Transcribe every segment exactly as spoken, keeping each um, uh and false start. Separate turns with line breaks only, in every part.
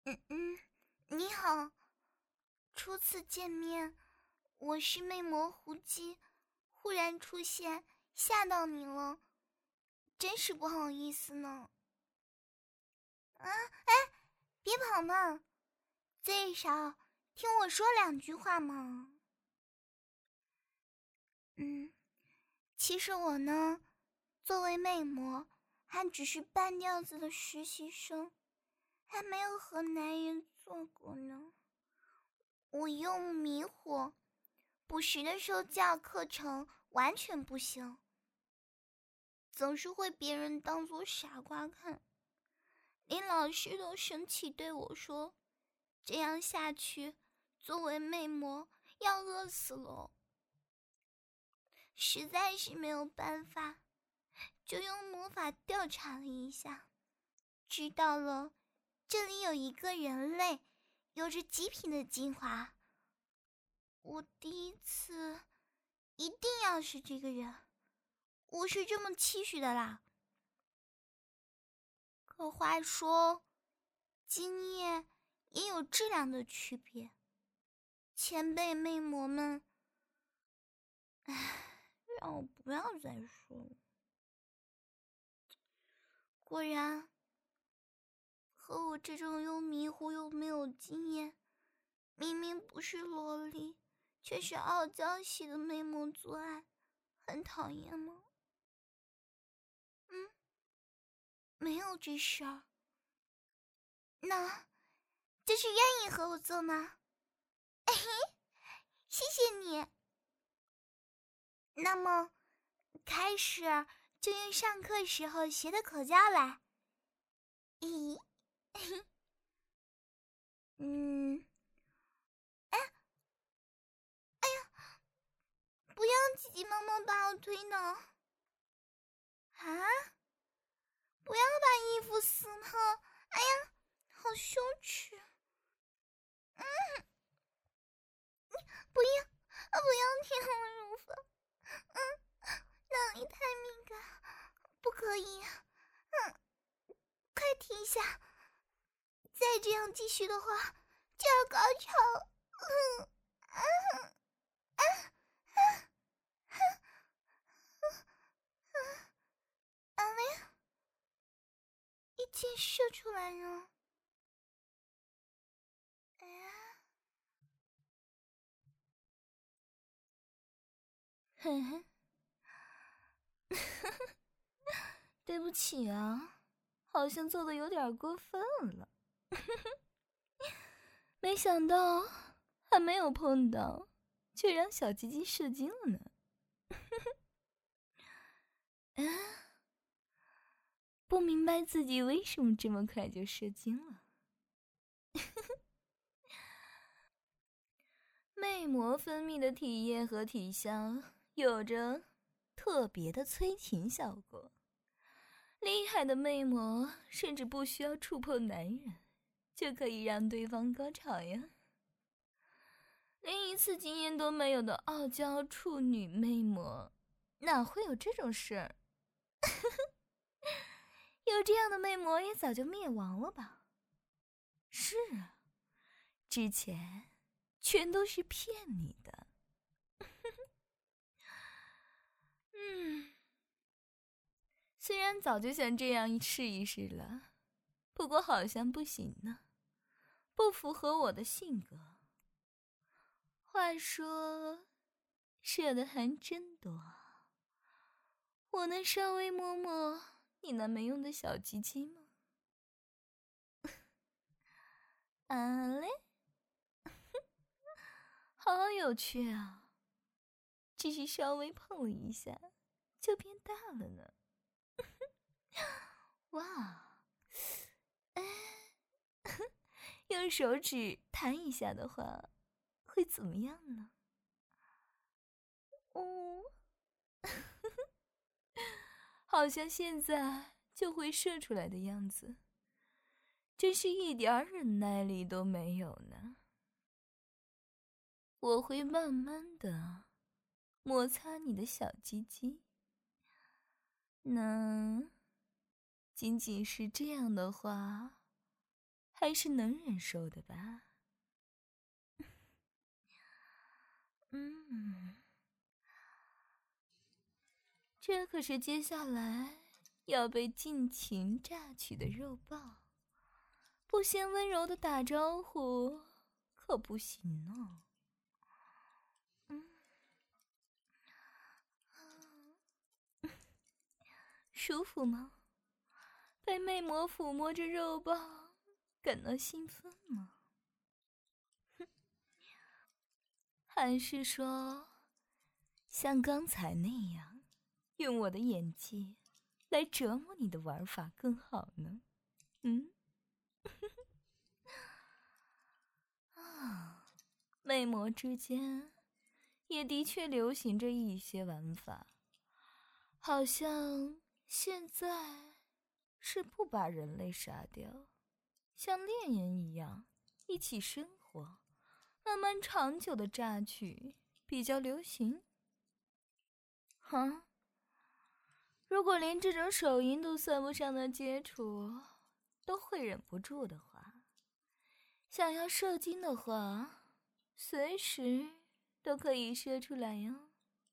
嗯嗯，你好。初次见面，我是魅魔胡姬，忽然出现，吓到你了，真是不好意思呢。啊，哎，别跑嘛，最少听我说两句话嘛。嗯，其实我呢，作为魅魔，还只是半吊子的实习生，还没有和男人做过呢。我又迷糊，补习的时候教课程完全不行，总是会别人当作傻瓜看，连老师都生气对我说，这样下去作为魅魔要饿死了。实在是没有办法，就用魔法调查了一下，知道了这里有一个人类有着极品的精华。我第一次一定要是这个人，我是这么期许的啦。可话说，经验也有质量的区别，前辈魅魔们，唉，让我不要再说了。果然，和我这种又迷糊又没有经验，明明不是萝莉，却是傲娇系的魅魔做爱，很讨厌吗？嗯，没有这事儿。那这是愿意和我做吗？嘿嘿，谢谢你。那么开始就用上课时候学的口交来。咦，嗯，哎，哎呀，不要急急忙忙把我推倒。啊，不要把衣服撕破，哎呀，好羞耻。嗯，不要，不要舔我乳房，嗯，那里太敏感，不可以。嗯，快停下，再这样继续的话就要高潮。嗯嗯嗯嗯嗯嗯，阿雷，一箭射出来了。哎呀，嘿嘿，对不起啊，好像做的有点过分了。没想到还没有碰到，却让小鸡鸡射精了呢。啊，不明白自己为什么这么快就射精了。魅魔分泌的体液和体香有着特别的催情效果，厉害的魅魔甚至不需要触碰男人，就可以让对方高潮呀。连一次经验都没有的傲娇处女魅魔，哪会有这种事儿？有这样的魅魔也早就灭亡了吧？是啊，之前全都是骗你的。嗯，虽然早就想这样试一试了，不过好像不行呢，不符合我的性格。话说，射的还真多，我能稍微摸摸你那没用的小鸡鸡吗？啊嘞，好有趣啊！只是稍微碰了一下，就变大了呢。哇，哎，用手指弹一下的话，会怎么样呢？哦，好像现在就会射出来的样子，真是一点忍耐力都没有呢。我会慢慢的摩擦你的小鸡鸡，那仅仅是这样的话，
还是能忍受的吧？嗯，这可是接下来要被尽情榨取的肉棒，不先温柔的打招呼可不行呢。嗯，舒服吗？被魅魔抚摸着肉棒，感到兴奋吗？还是说，像刚才那样，用我的演技来折磨你的玩法更好呢？嗯？啊，魅魔之间也的确流行着一些玩法，好像现在是不把人类杀掉，像恋人一样一起生活，慢慢长久的榨取比较流行。哈，如果连这种手淫都算不上的接触都会忍不住的话，想要射精的话，随时都可以射出来哟。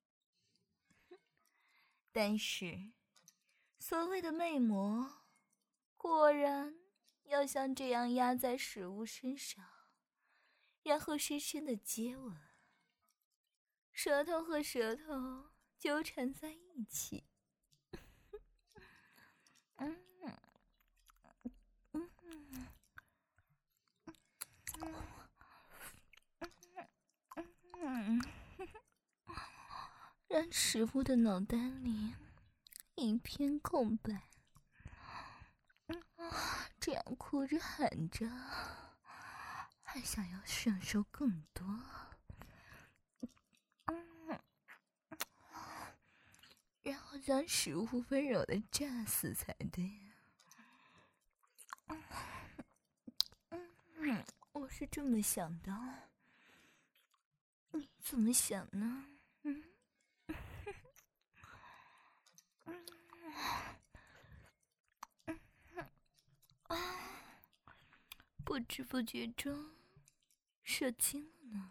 但是，所谓的魅魔，果然要像这样压在食物身上，然后深深的接吻，舌头和舌头纠缠在一起。嗯嗯嗯，让食物的脑袋里一片空白。这样哭着喊着，还想要享受更多。嗯，然后将食物温柔的炸死才对。嗯，我是这么想的，你怎么想呢？嗯，啊，不知不觉中射精了呢。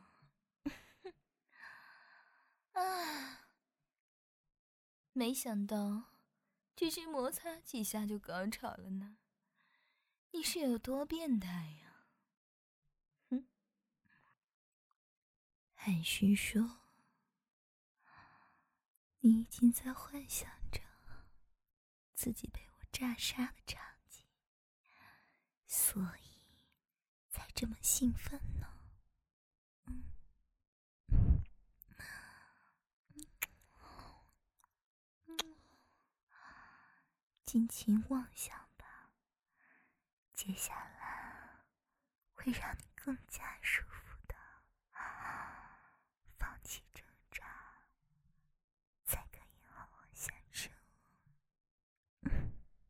啊，没想到只是摩擦几下就高潮了呢。你是有多变态呀？哼，韩旭说，你已经在幻想着自己被我炸杀的场景，所以才这么兴奋呢。嗯，尽情妄想吧，接下来会让你更加舒服的。放弃挣扎，才可以好好享受。嗯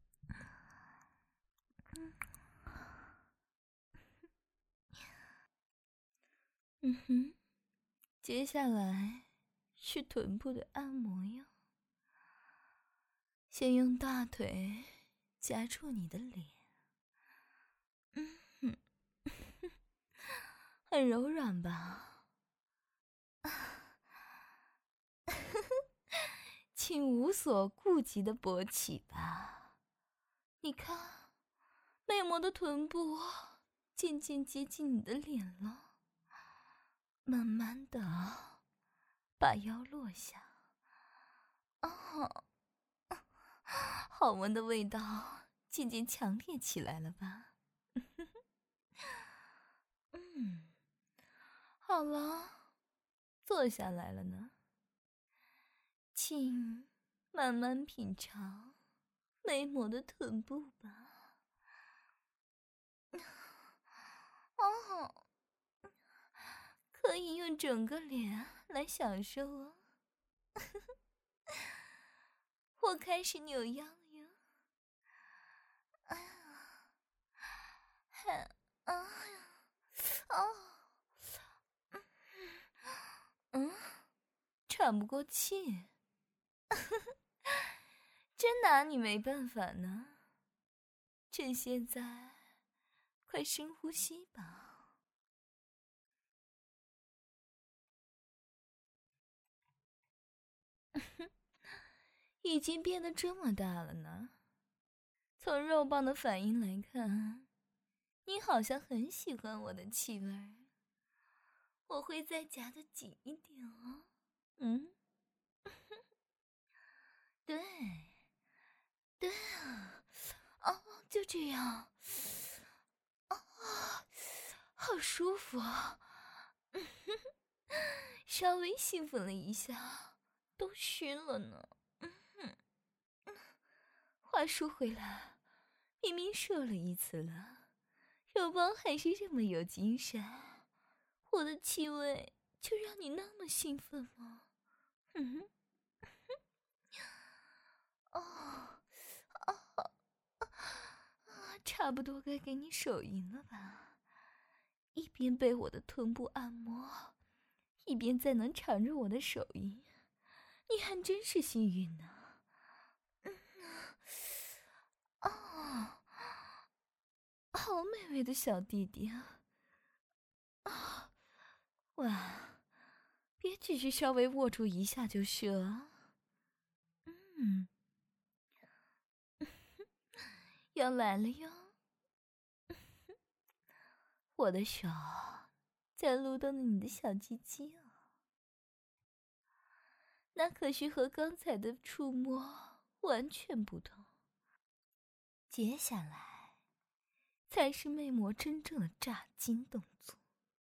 嗯哼，接下来是臀部的按摩哟。先用大腿夹住你的脸，嗯哼，很柔软吧？请无所顾忌的勃起吧。你看，魅魔的臀部渐渐接近你的脸了，慢慢的把腰落下。哦，好闻的味道渐渐强烈起来了吧？嗯，好了，坐下来了呢，请慢慢品尝魅魔的臀部吧。哦，可以用整个脸来享受哦。我开始扭腰了哟。哎呀，还，哎呀，哦，嗯，喘不过气，真拿你没办法呢。趁现在快深呼吸吧。已经变得这么大了呢。从肉棒的反应来看，你好像很喜欢我的气味。我会再夹得紧一点哦。嗯，对，对啊，哦，就这样，啊，好舒服啊！稍微兴奋了一下，都虚了呢。嗯，话说回来，明明射了一次了，肉棒还是这么有精神。我的气味就让你那么兴奋吗？嗯，哦，哦，差不多该给你手淫了吧？一边被我的臀部按摩，一边再能尝着我的手淫，你还真是幸运呢。嗯，哦，好美味的小弟弟啊！啊，哇，别只是稍微握住一下就射啊。嗯，要来了哟。我的手在撸动你的小鸡鸡哦，那可是和刚才的触摸完全不同。接下来才是魅魔真正的炸精动作。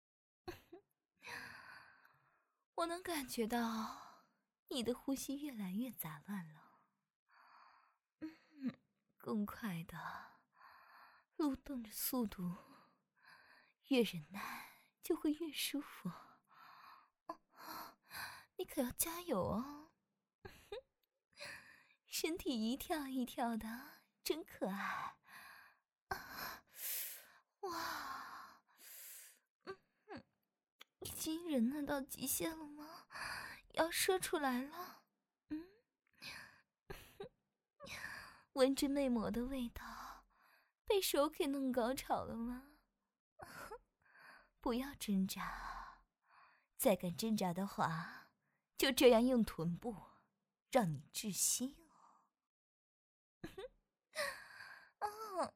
我能感觉到你的呼吸越来越杂乱了，嗯，更快的撸动着速度，越忍耐就会越舒服。哦，你可要加油哦！身体一跳一跳的，真可爱。啊，哇，嗯嗯，已经忍耐到极限了吗？要射出来了。嗯，闻着魅魔的味道，被手给弄高潮了吗？不要挣扎，再敢挣扎的话，就这样用臀部让你窒息哦。哦，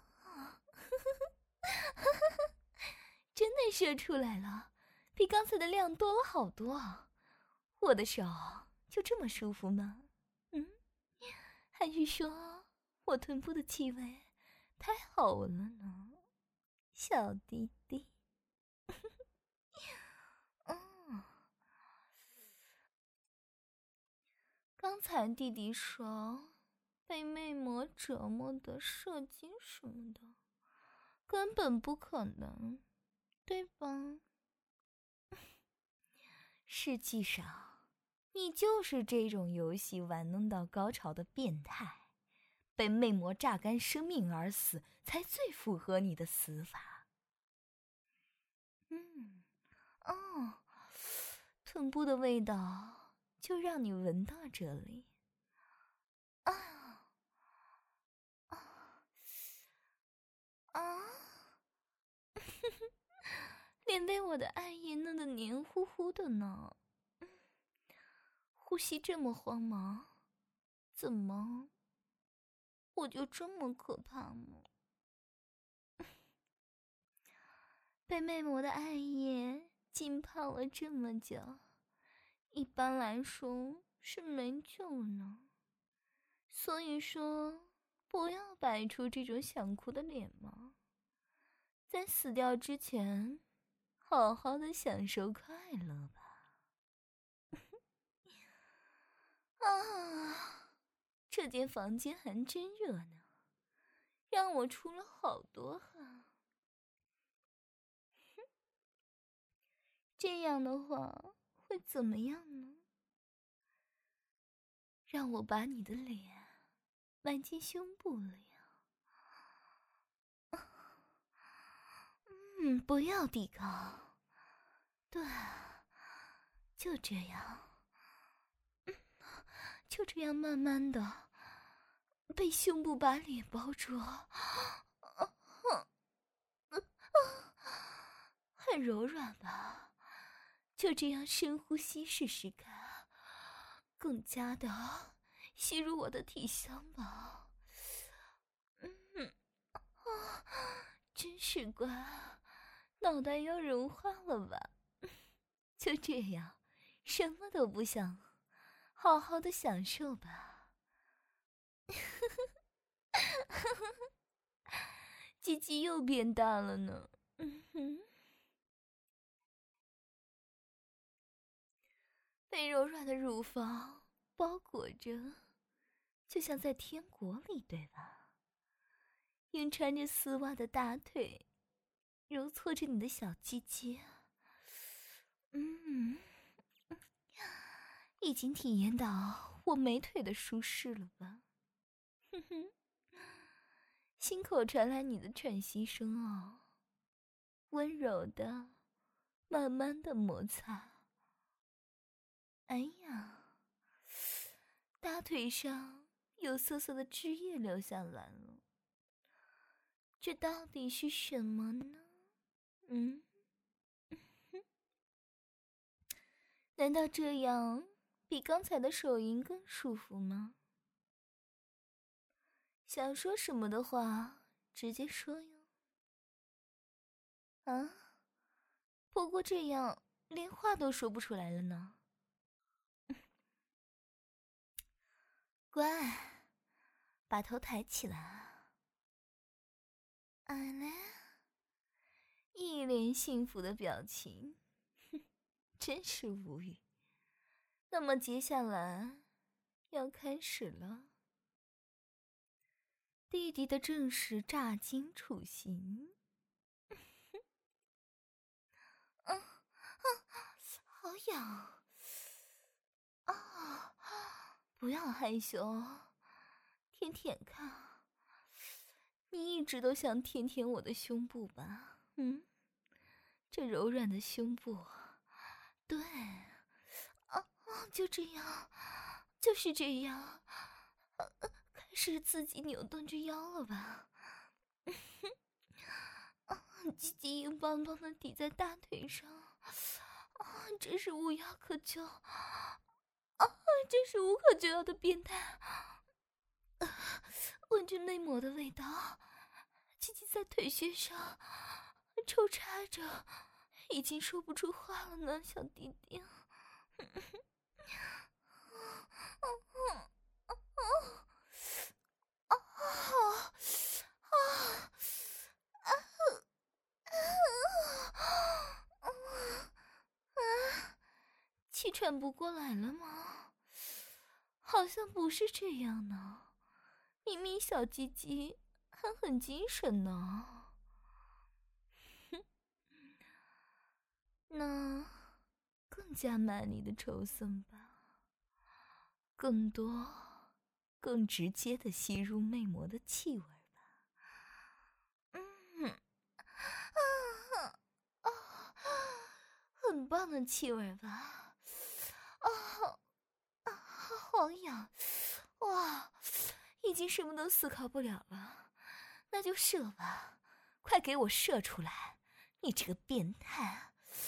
真的射出来了，比刚才的量多了好多。我的手就这么舒服吗？嗯，还是说我臀部的气味太好闻了呢，小弟弟？嗯，刚才弟弟说被魅魔折磨的射精什么的，根本不可能，对吧？实际上，你就是这种游戏玩弄到高潮的变态，被魅魔榨干生命而死，才最符合你的死法。嗯，哦，臀部的味道就让你闻到这里。啊啊啊！脸被我的爱液弄得黏糊糊的呢。呼吸这么慌忙，怎么我就这么可怕吗？被魅魔的爱液浸泡了这么久，一般来说是没救呢。所以说，不要摆出这种想哭的脸嘛。在死掉之前，好好的享受快乐吧。啊，这间房间还真热闹，让我出了好多汗。这样的话会怎么样呢？让我把你的脸埋进胸部里啊！嗯，不要抵抗，对，就这样，嗯，就这样慢慢的被胸部把脸包住。 很柔软吧？就这样深呼吸试试看，更加的吸入我的体香吧。嗯，啊，真是乖，脑袋要融化了吧？就这样，什么都不想，好好的享受吧。鸡鸡又变大了呢。嗯哼，被柔软的乳房包裹着，就像在天国里，对吧？用穿着丝袜的大腿揉搓着你的小鸡鸡，嗯，已经体验到我美腿的舒适了吧？哼哼，心口传来你的喘息声哦，温柔的、慢慢的摩擦。哎呀，大腿上有涩涩的汁液流下来了，这到底是什么呢？嗯，难道这样比刚才的手淫更舒服吗？想说什么的话，直接说哟。啊，不过这样连话都说不出来了呢。乖，把头抬起来。哎嘞，一脸幸福的表情，哼，真是无语。那么接下来要开始了。弟弟的正式炸精处刑。嗯啊，好痒啊！不要害羞，舔舔看。你一直都想舔舔我的胸部吧？嗯，这柔软的胸部，对，啊啊，就这样，就是这样，啊啊，开始自己扭动着腰了吧？啊，鸡鸡硬邦邦的抵在大腿上，啊，真是无药可救，啊，真是无可救药的变态。闻着内膜的味道，鸡鸡在腿穴上抽插着，已经说不出话了呢，小弟弟。气喘不过来了吗？好像不是这样呢，明明小鸡鸡还很精神呢。那更加卖力的抽送吧，更多、更直接的吸入魅魔的气味吧。嗯，啊啊，很棒的气味吧？啊啊，好痒！哇，已经什么都思考不了了，那就射吧，快给我射出来！你这个变态！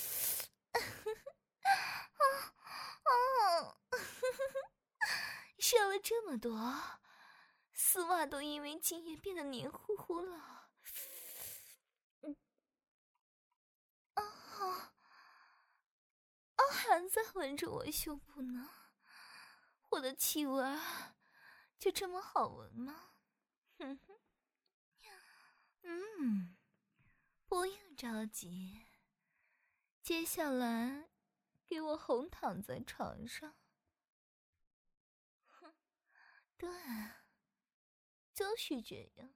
射了这么多，丝袜都因为精液变得黏糊糊了。嗯，啊啊，还在闻着我胸部呢，我的气味就这么好闻吗？哼哼，嗯，不用着急，接下来给我哄躺在床上。哼，对，就是这样。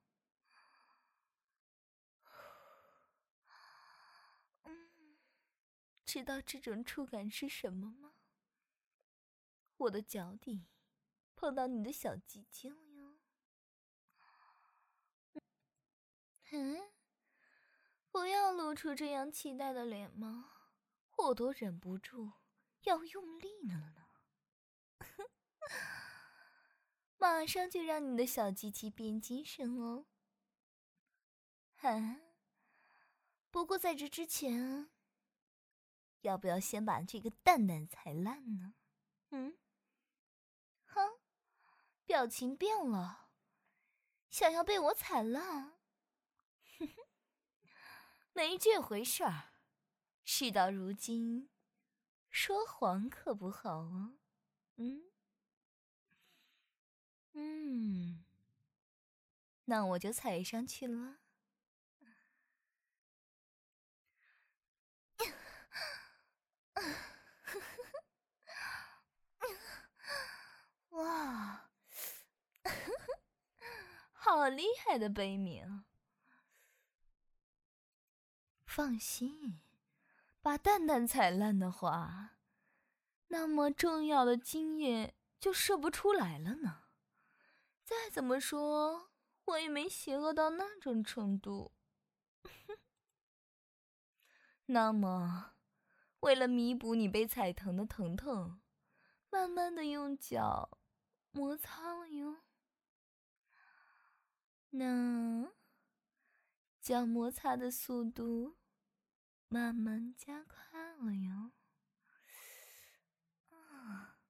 嗯，知道这种触感是什么吗？我的脚底碰到你的小鸡鸡了哟。嗯，不要露出这样期待的脸吗？我都忍不住要用力了呢。马上就让你的小鸡鸡变精神哦。啊，不过在这之前， 要不要先把这个蛋蛋踩烂呢？嗯，哼，表情变了，想要被我踩烂？哼哼，没这回事儿。事到如今，说谎可不好哦。嗯嗯，那我就踩上去了。哇，好厉害的悲鸣！放心，把蛋蛋踩烂的话，那么重要的精液就射不出来了呢。再怎么说，我也没邪恶到那种程度。那么，为了弥补你被踩疼的疼痛，慢慢的用脚摩擦了哟。那脚摩擦的速度慢慢加快了哟。啊，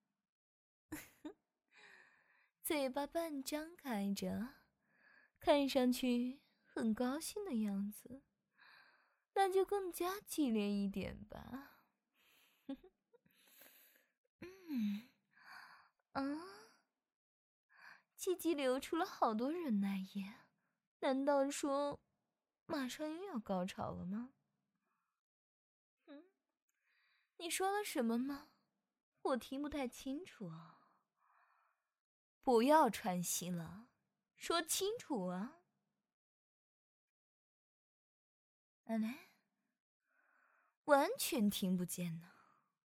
嘴巴半张开着，看上去很高兴的样子，那就更加激烈一点吧。嗯，啊，鸡鸡流出了好多忍耐液，难道说马上又要高潮了吗？嗯，你说了什么吗？我听不太清楚啊。不要喘息了，说清楚啊。奶奶，完全听不见呢。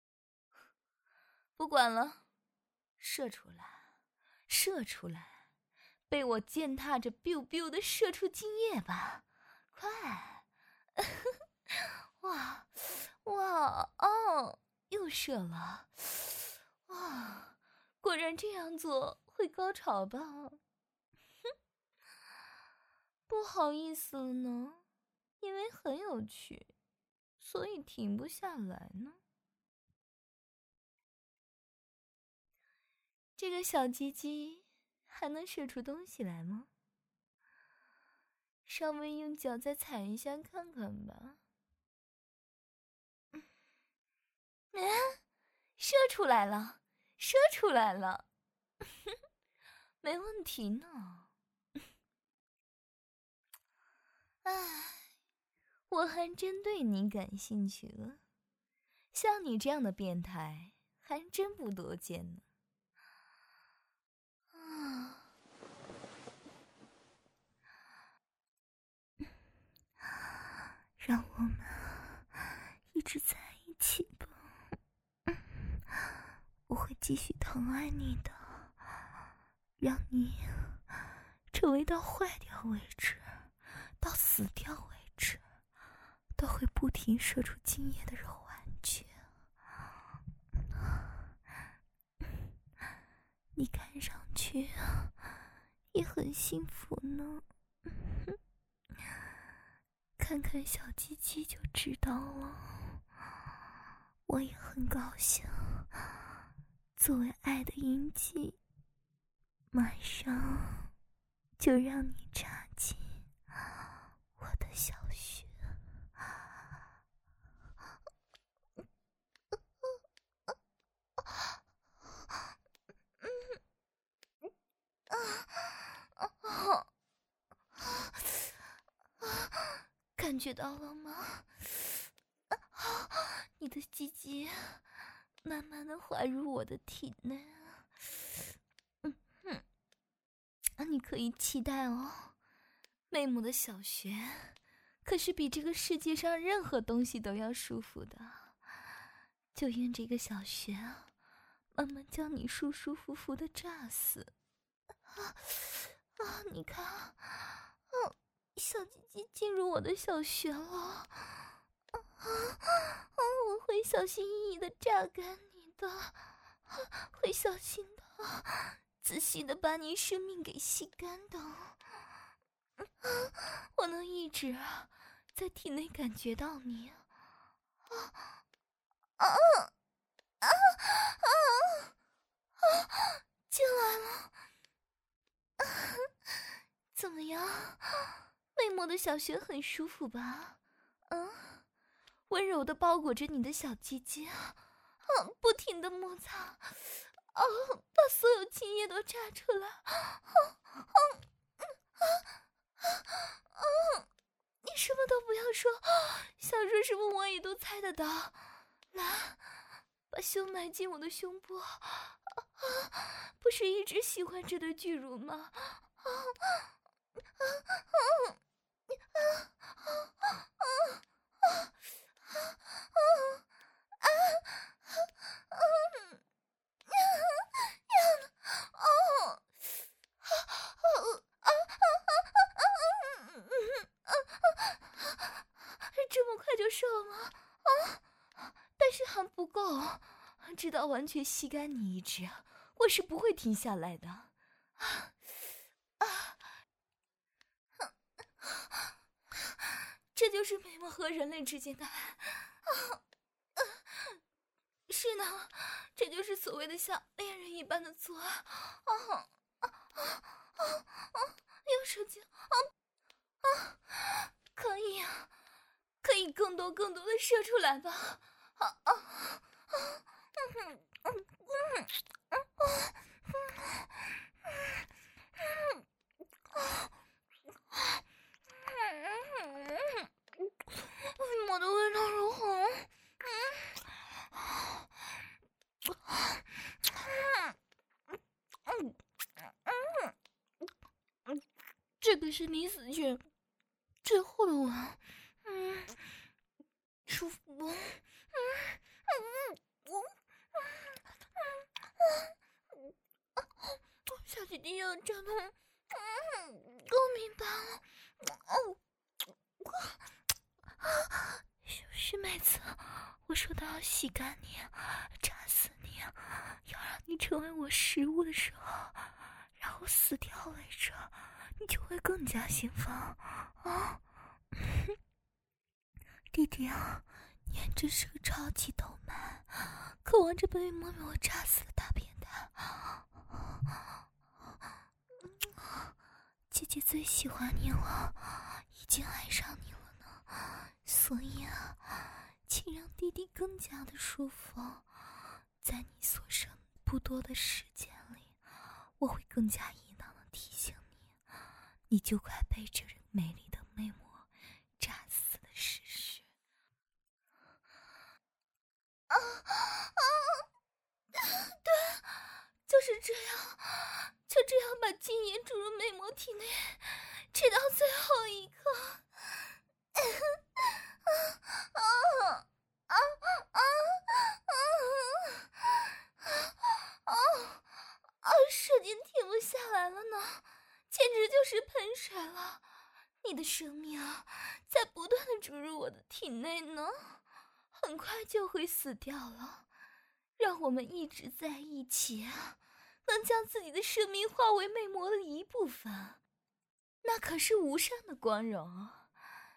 不管了，射出来，射出来，被我践踏着 biu biu 的射出精液吧，快！哇哇哦，又射了！哇，果然这样做会高潮吧？哼，不好意思了呢，因为很有趣，所以停不下来呢。这个小鸡鸡还能射出东西来吗？稍微用脚再踩一下看看吧。嗯，射出来了，射出来了，没问题呢。唉，我还真对你感兴趣了。像你这样的变态，还真不多见呢。啊，
让我们一直在一起吧。我会继续疼爱你的，让你这味道坏掉为止，到死掉为止，都会不停射出精液的肉玩具。你看上去也很幸福呢，看看小鸡鸡就知道了。我也很高兴，作为爱的印记，马上就让你插进我的小穴。感觉到了吗？你的鸡鸡慢慢的滑入我的体内。嗯哼，你可以期待哦，妹母的小穴可是比这个世界上任何东西都要舒服的。就用这个小穴慢慢将你舒舒服服的炸死。啊啊！你看，啊，小鸡鸡进入我的小穴了。啊啊！我会小心翼翼的榨干你的，会小心的、仔细的把你生命给吸干的。我能一直在体内感觉到你，啊啊啊啊啊！进来了。啊，怎么样？魅魔的小穴很舒服吧？嗯，温柔的包裹着你的小鸡鸡，啊，不停的摩擦，啊，把所有精液都炸出来。啊啊啊啊啊！你什么都不要说，想说什么我也都猜得到。来，把胸埋进我的胸部。啊啊，不是一直喜欢这对巨乳吗？啊啊啊！这么快就瘦了啊！但是还不够，直到完全吸干你一直，我是不会停下来的。啊啊！这就是美魔和人类之间的爱。啊啊、是呢，这就是所谓的像恋人一般的做爱。啊啊啊啊啊！用手机啊啊！可以啊，可以更多更多的射出来吧？啊啊啊！嗯嗯嗯嗯嗯我的味道如何？这个是你死前最后的吻，嗯，舒服不？嗯嗯嗯嗯嗯，小弟弟要这么，嗯，我明白了。哦，是不是每次我说到要吸干你、扎死你，要让你成为我食物的时候，然后死掉为止，你就会更加兴奋啊？弟弟啊，你还真是个超级动漫，渴望着被摸摸我扎死的大变态。姐姐最喜欢你了，已经爱上你了呢，所以啊，请让弟弟更加的舒服。在你所剩不多的时间里，我会更加淫荡的提醒你，你就快被这美丽的魅魔扎死的事实。啊啊！对，就是这样，就这样把精液注入魅魔体内，直到最后一刻。啊啊啊啊啊啊啊！射精停不下来了呢，简直就是喷水了。你的生命啊，在不断的注入我的体内呢，很快就会死掉了。让我们一直在一起，能将自己的生命化为魅魔的一部分，那可是无上的光荣。啊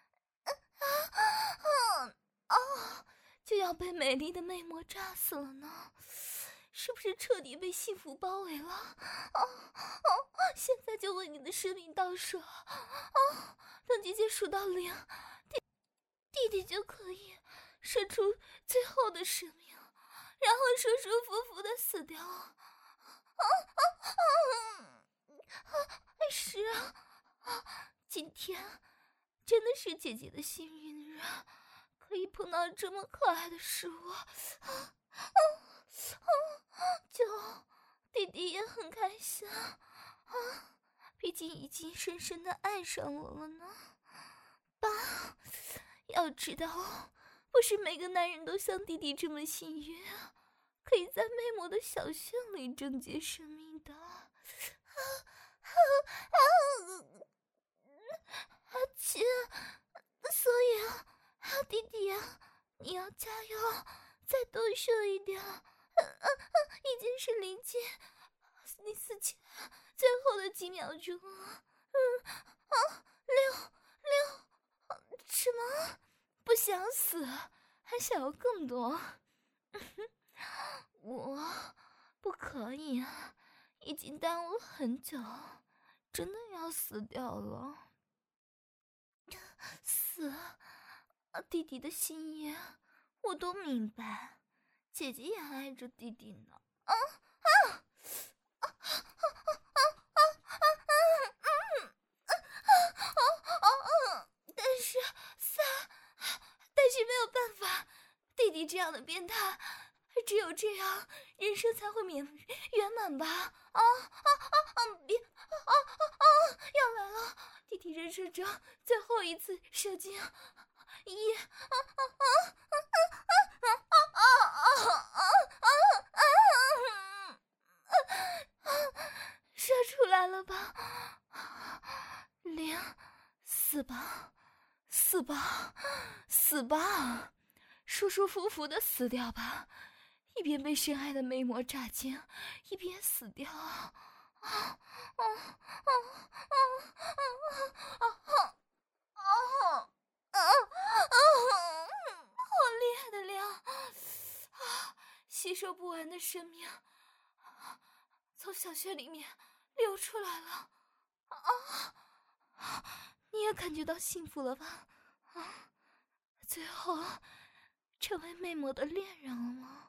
啊啊！就要被美丽的魅魔炸死了呢，是不是彻底被幸福包围了？啊啊！现在就为你的生命倒数啊！等姐姐数到零，弟弟弟就可以射出最后的生命，然后舒舒服服的死掉。啊啊啊！是啊，今天真的是姐姐的幸运日，可以碰到这么可爱的食物。啊啊啊！就弟弟也很开心啊，毕竟已经深深的爱上我了呢。爸，要知道，不是每个男人都像弟弟这么幸运，可以在魅魔的小穴里终结生命的。啊啊啊！啊亲，所以啊，弟弟啊，你要加油，再多射一点。啊啊啊！已经是临近你死前最后的几秒钟了。嗯啊，六六，什么？不想死，还想要更多？
我不可以，已经耽误了很久，真的要死掉了。死，弟弟的心意我都明白，姐姐也爱着弟弟呢。啊啊！但是三，但是没有办法，弟弟这样的变态，只有这样，人生才会圆圆满吧？啊啊啊啊！别啊啊啊！要来了，弟弟人生中最后一次射精，一啊啊啊啊啊啊啊啊啊啊！射出来了吧？零，死吧，死吧，死吧，舒舒服服的死掉吧。一边被深爱的魅魔炸精，一边死掉。啊啊啊啊啊啊啊啊啊！好厉害的量啊！吸收不完的生命从小穴里面流出来了。啊！你也感觉到幸福了吧？啊！最后成为魅魔的恋人了吗？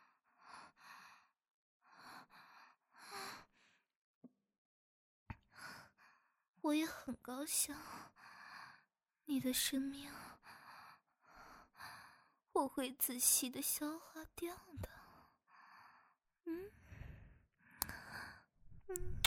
我也很高兴，你的生命我会仔细的消化掉的。嗯嗯。